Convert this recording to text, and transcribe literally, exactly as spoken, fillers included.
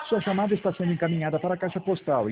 Sua chamada está sendo encaminhada para a caixa postal